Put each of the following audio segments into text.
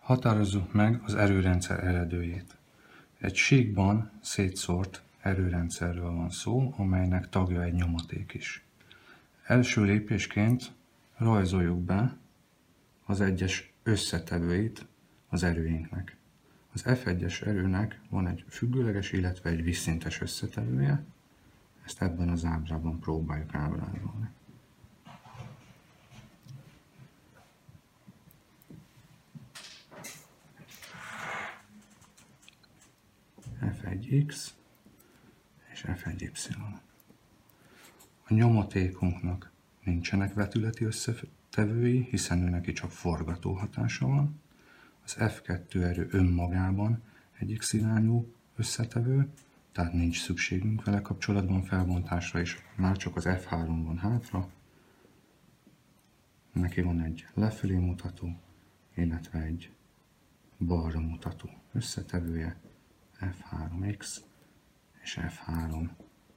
Határozzuk meg az erőrendszer eredőjét. Egy síkban szétszórt erőrendszerről van szó, amelynek tagja egy nyomaték is. Első lépésként rajzoljuk be az egyes összetevőit az erőinknek. Az F1-es erőnek van egy függőleges, illetve egy vízszintes összetevője. Ezt ebben az ábrában próbáljuk ábrázolni. F1x és F1y. A nyomatékunknak nincsenek vetületi összetevői, hiszen ő neki csak forgató hatása van. Az F2 erő önmagában egy x irányú összetevő, tehát nincs szükségünk vele kapcsolatban felbontásra, és már csak az F3 van hátra. Neki van egy lefelé mutató, illetve egy balra mutató összetevője, F3x és F3y.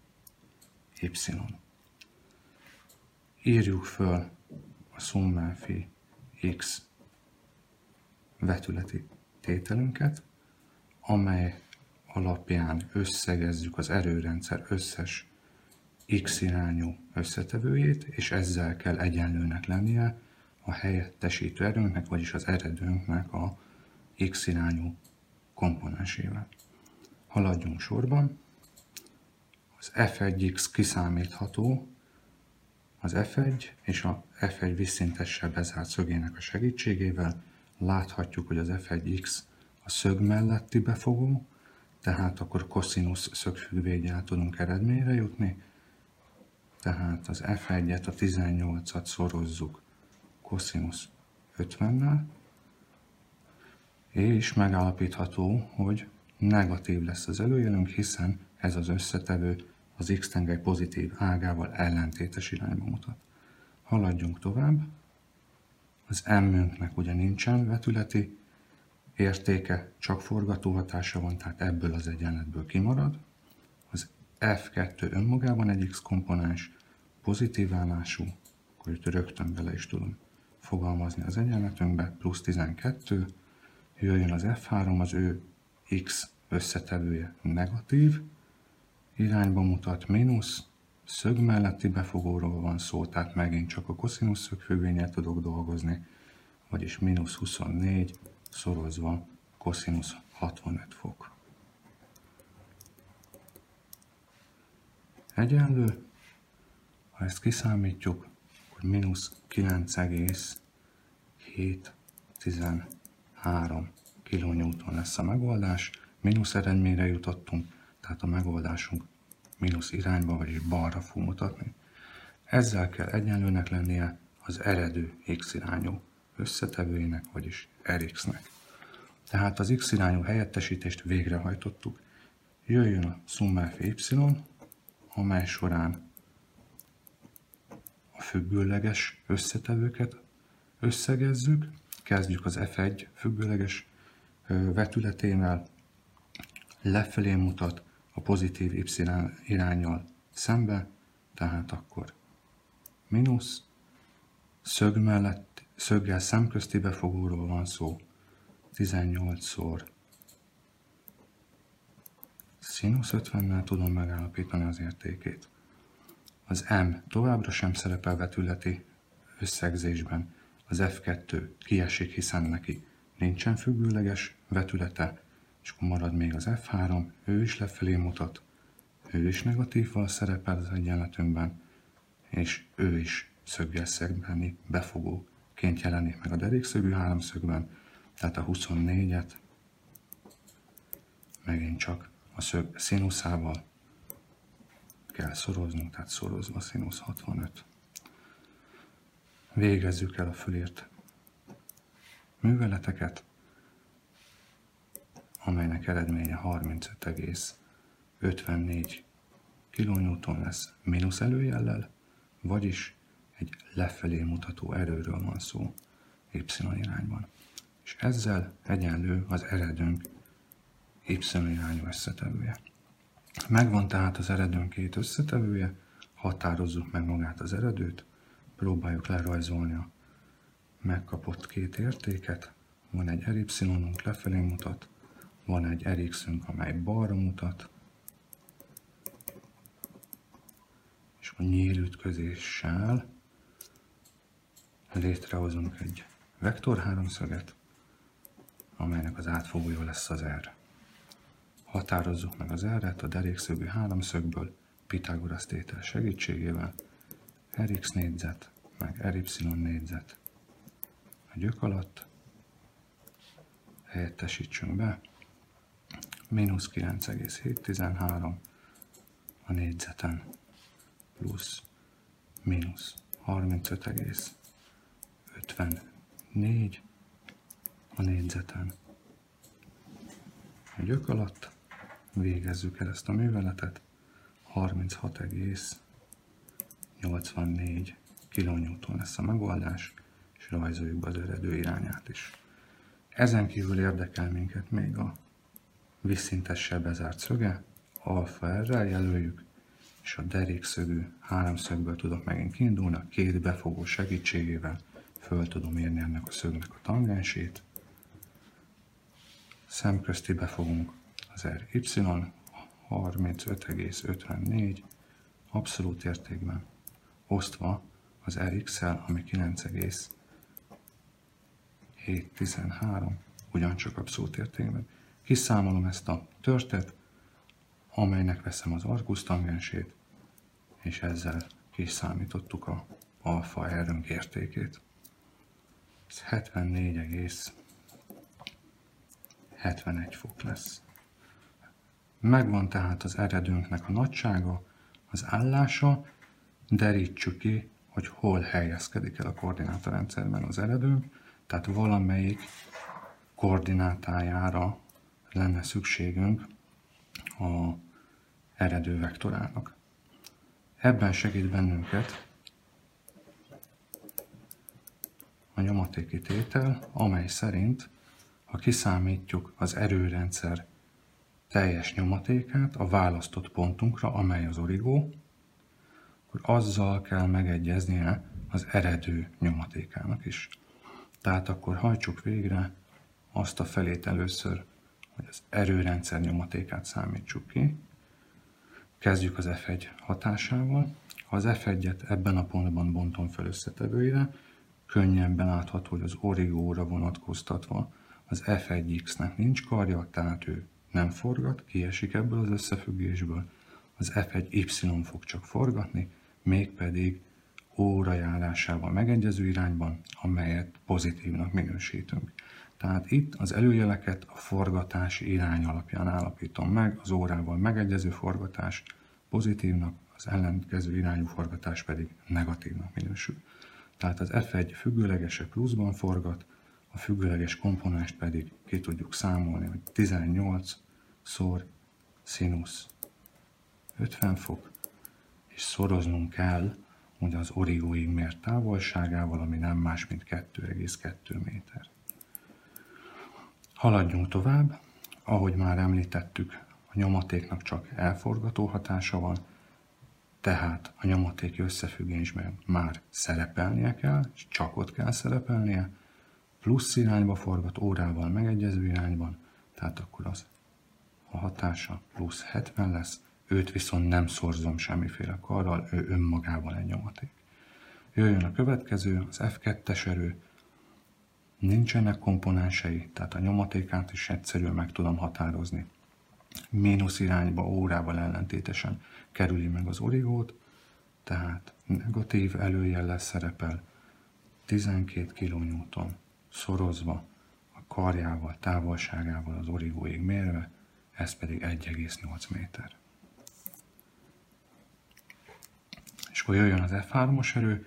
Írjuk föl a summa phi x vetületi tételünket, amely alapján összegezzük az erőrendszer összes x irányú összetevőjét, és ezzel kell egyenlőnek lennie a helyettesítő erőnknek, vagyis az eredőnknek a x irányú komponensével. Haladjunk sorban. Az F1x kiszámítható az F1 és a F1 vízszintessel bezárt szögének a segítségével. Láthatjuk, hogy az F1x a szög melletti befogó, tehát akkor koszinusz szögfüggvényel tudunk eredményre jutni. Tehát az F1-et, a 18-at szorozzuk koszinusz 50-nel, és megállapítható, hogy negatív lesz az előjelünk, hiszen ez az összetevő az x-tengely pozitív ágával ellentétes irányba mutat. Haladjunk tovább. Az m-ünknek ugye nincsen vetületi értéke, csak forgató hatása van, tehát ebből az egyenletből kimarad. Az F2 önmagában egy x komponens, pozitív állású, akkor itt rögtön bele is tudom fogalmazni az egyenletünkbe, plusz 12, jöjjön az F3, az ő x összetevője negatív irányba mutat, mínusz, szög melletti befogóról van szó, tehát megint csak a koszinusz szögfüggvénnyel tudok dolgozni, vagyis mínusz 24 szorozva koszinusz 65 fok. Egyenlő, ha ezt kiszámítjuk, akkor mínusz 9,713 kN lesz a megoldás. Mínusz eredményre jutottunk, tehát a megoldásunk mínusz irányba, vagyis balra fog mutatni. Ezzel kell egyenlőnek lennie az eredő x irányú összetevőjének, vagyis Rx-nek. Tehát az x irányú helyettesítést végrehajtottuk. Jöjjön a summa phi y, amely során a függőleges összetevőket összegezzük. Kezdjük az F1 függőleges vetületével, lefelé mutat a pozitív y iránnyal szembe, tehát akkor mínusz, szöggel szemközti befogóról van szó, 18-szor színusz 50-nel tudom megállapítani az értékét. Az m továbbra sem szerepel vetületi összegzésben, az F2 kiesik, hiszen neki nincsen függőleges vetülete, és akkor marad még az F3, ő is lefelé mutat, ő is negatívval szerepel az egyenletünkben, és ő is szöggel szembeni befogóként jelenik meg a derékszögű háromszögben, tehát a 24-et megint csak a szög színuszával kell szoroznunk, tehát szorozva színusz 65. Végezzük el a fölírt műveleteket, amelynek eredménye 35,54 kN lesz mínusz előjellel, vagyis egy lefelé mutató erőről van szó y irányban. És ezzel egyenlő az eredőnk y irányú összetevője. Megvan tehát az eredőnk két összetevője, határozzuk meg magát az eredőt, próbáljuk lerajzolni a megkapott két értéket, van egy RY-unk lefelé mutat, van egy RX-ünk, amely balra mutat, és a nyílütközéssel létrehozunk egy vektorháromszöget, amelynek az átfogója lesz az R. Határozzuk meg az R-et a derékszögű háromszögből Pithagorasz tétel segítségével, RX négyzet meg RY négyzet a gyök alatt, helyettesítsünk be, mínusz 9,713 a négyzeten, plusz mínusz 35,54 a négyzeten. A gyök alatt végezzük el ezt a műveletet, 36,84 kN lesz a megoldás, és rajzoljuk be az eredő irányát is. Ezen kívül érdekel minket még a vízszintessel bezárt szöge, alfa R-rel jelöljük, és a derékszögű háromszögből tudok megint kiindulni, a két befogó segítségével föl tudom érni ennek a szögnek a tangensét. Szemközti befogunk az RY 35,54 abszolút értékben, osztva az RX-el, ami 9,713, ugyancsak abszolút értékben. Kiszámolom ezt a törtet, amelynek veszem az arkusz tangensét, és ezzel kiszámítottuk a alfa R-ünk értékét. Ez 74,71 fok lesz. Megvan tehát az eredőnknek a nagysága, az állása, derítsük ki, hogy hol helyezkedik el a koordinátorrendszerben az eredőnk, tehát valamelyik koordinátájára lenne szükségünk a eredő vektorának. Ebben segít bennünket a nyomatéki tétel, amely szerint, ha kiszámítjuk az erőrendszer teljes nyomatékát a választott pontunkra, amely az origó, akkor azzal kell megegyeznie az eredő nyomatékának is. Tehát akkor hajtsuk végre azt a felét először, hogy az erőrendszer nyomatékát számítsuk ki. Kezdjük az F1 hatásával. Ha az F1-et ebben a pontban bontom fel összetevőire, könnyebben látható, hogy az origóra vonatkoztatva az F1x-nek nincs karja, tehát ő nem forgat, kiesik ebből az összefüggésből. Az F1y fog csak forgatni, mégpedig óra járásával megegyező irányban, amelyet pozitívnak minősítünk. Tehát itt az előjeleket a forgatási irány alapján állapítom meg, az órával megegyező forgatás pozitívnak, az ellenkező irányú forgatás pedig negatívnak minősül. Tehát az F1 függőlegese pluszban forgat, a függőleges komponást pedig ki tudjuk számolni, hogy 18 szor színusz 50 fok, és szoroznunk kell hogy az origóig mért távolságával, ami nem más, mint 2,2 méter. Haladjunk tovább, ahogy már említettük, a nyomatéknak csak elforgató hatása van, tehát a nyomatéki összefüggésben már szerepelnie kell, és csak ott kell szerepelnie, plusz irányba forgat, órával megegyező irányban, tehát akkor az a hatása plusz 70 lesz, őt viszont nem szorzom semmiféle karral, ő önmagában egy nyomaték. Jöjjön a következő, az F2-es erő, nincsenek komponensei, tehát a nyomatékát is egyszerűen meg tudom határozni. Mínusz irányba, órával ellentétesen kerüli meg az origót, tehát negatív előjellel szerepel 12 kN szorozva a karjával, távolságával az origóig mérve, ez pedig 1,8 méter. És akkor jöjjön az F3-as erő,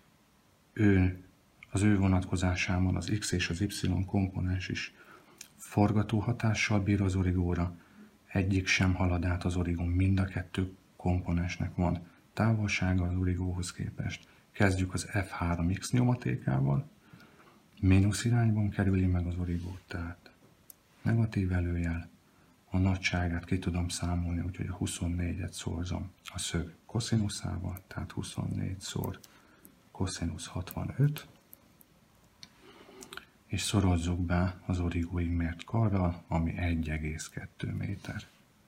az ő vonatkozásában az X és az Y komponens is forgató hatással bír az origóra, egyik sem halad át az origón, mind a kettő komponensnek van távolsága az origóhoz képest. Kezdjük az F3X nyomatékával, mínusz irányban kerüli meg az origót, tehát negatív előjel, a nagyságát ki tudom számolni, úgyhogy a 24-et szorzom a szög koszinuszával, tehát 24 szor koszinusz 65, és szorozzuk be az origóig mért karral, ami 1,2 méter.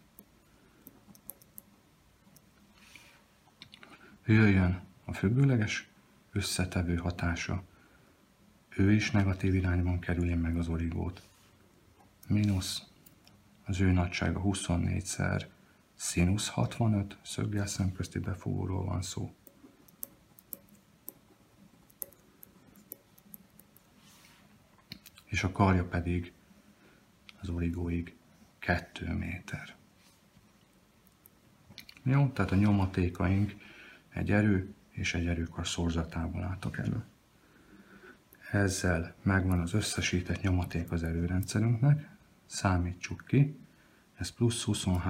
Jöjjön a függőleges összetevő hatása. Ő is negatív irányban kerülje meg az origót. Mínusz az ő nagysága 24-szer színusz 65, szöggel szemközti befogóról van szó. És a karja pedig az origóig 2 méter. Jó, tehát a nyomatékaink egy erő és egy erőkar szorzatából álltak elő. Ezzel megvan az összesített nyomaték az erőrendszerünknek, számítsuk ki, ez plusz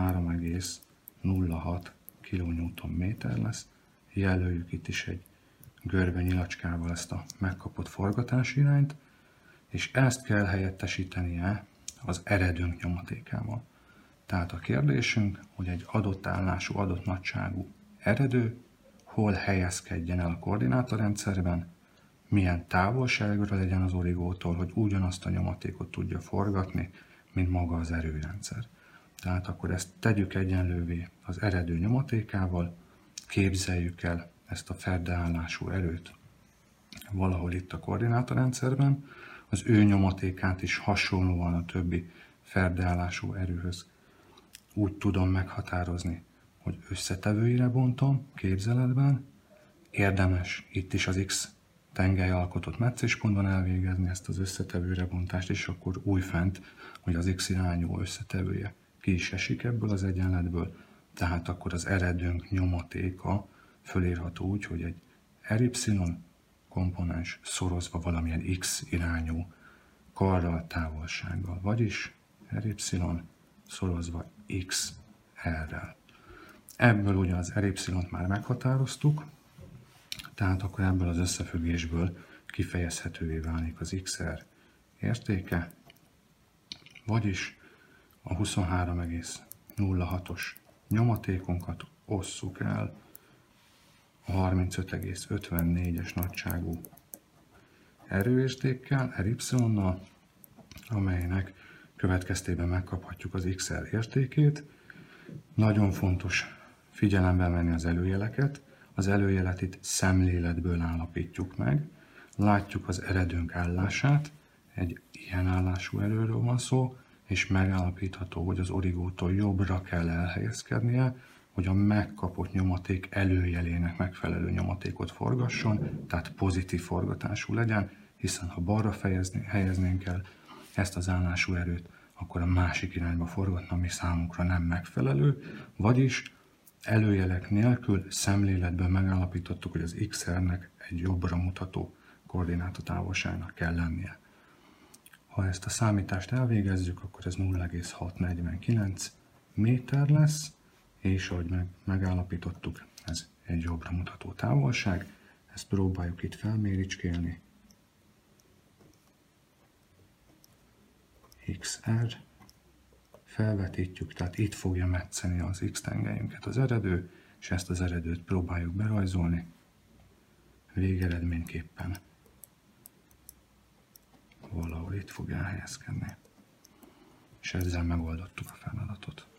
23,06 kN lesz, jelöljük itt is egy görbe nyilacskával ezt a megkapott forgatási irányt, és ezt kell helyettesítenie az eredőnk nyomatékával. Tehát a kérdésünk, hogy egy adott állású, adott nagyságú eredő hol helyezkedjen el a koordinátorrendszerben, milyen távolságra legyen az origótól, hogy ugyanazt a nyomatékot tudja forgatni, mint maga az erőrendszer. Tehát akkor ezt tegyük egyenlővé az eredő nyomatékával, képzeljük el ezt a ferdeállású erőt valahol itt a koordinátorrendszerben, az ő nyomatékát is hasonlóan a többi ferdeállású erőhöz úgy tudom meghatározni, hogy összetevőire bontom képzeletben, érdemes itt is az X tengely alkotott metszésponton elvégezni ezt az összetevőre bontást, és akkor újfent, hogy az X irányú összetevője ki is esik ebből az egyenletből, tehát akkor az eredőnk nyomatéka fölírható úgy, hogy egy RY komponens szorozva valamilyen X irányú karral, távolsággal, vagyis RY szorozva XR-rel. Ebből ugye az RY-t már meghatároztuk, tehát akkor ebből az összefüggésből kifejezhetővé válik az XR értéke, vagyis a 23,06-os nyomatékunkat osszuk el a 35,54-es nagyságú erőértékkel, RY-nal, amelynek következtében megkaphatjuk az XR értékét. Nagyon fontos figyelembe venni az előjeleket. Az előjelet itt szemléletből állapítjuk meg. Látjuk az eredőnk állását, egy ilyen állású erőről van szó, és megállapítható, hogy az origótól jobbra kell elhelyezkednie, hogy a megkapott nyomaték előjelének megfelelő nyomatékot forgasson, tehát pozitív forgatású legyen, hiszen ha balra helyeznénk el ezt az állású erőt, akkor a másik irányba forgatna, ami számunkra nem megfelelő, vagyis előjelek nélkül szemléletből megállapítottuk, hogy az XR-nek egy jobbra mutató koordinátatávolságnak kell lennie. Ha ezt a számítást elvégezzük, akkor ez 0,649 méter lesz, és ahogy megállapítottuk, ez egy jobbra mutató távolság. Ezt próbáljuk itt felméricskélni. XR, felvetítjük, tehát itt fogja metszeni az X tengelyünket az eredő, és ezt az eredőt próbáljuk berajzolni. Végeredményképpen valahol itt fog elhelyezkedni. És ezzel megoldottuk a feladatot.